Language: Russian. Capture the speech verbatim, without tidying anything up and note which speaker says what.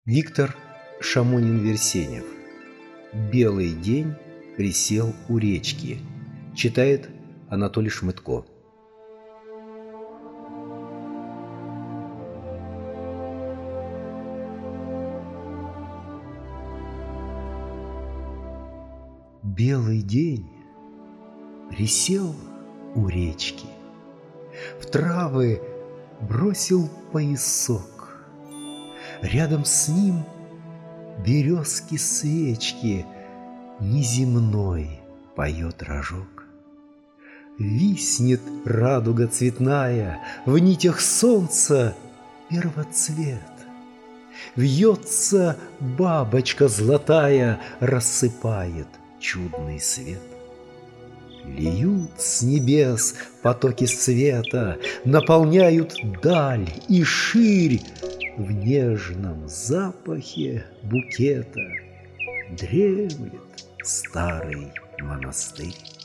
Speaker 1: Виктор Шамонин-Версенев. «Белый день присел у речки». Читает Анатолий Шмытко. Белый день присел у речки, в травы бросил поясок. Рядом с ним березки-свечки, неземной поет рожок. Виснет радуга цветная, в нитях солнца первоцвет. Вьется бабочка золотая, рассыпает чудный свет. Льют с небес потоки света, наполняют даль и ширь. В нежном запахе букета дремлет старый монастырь.